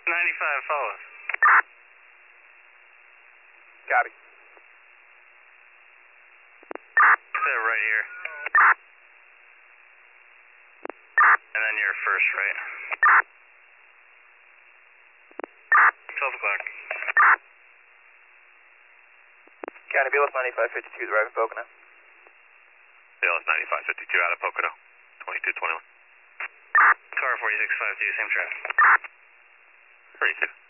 95 follows. Copy. Set right here. And then your first right. 12 o'clock. County BLS 9552, driving Pocono. BLS 9552 out of Pocono. 2221. Car 4652, same traffic. 32.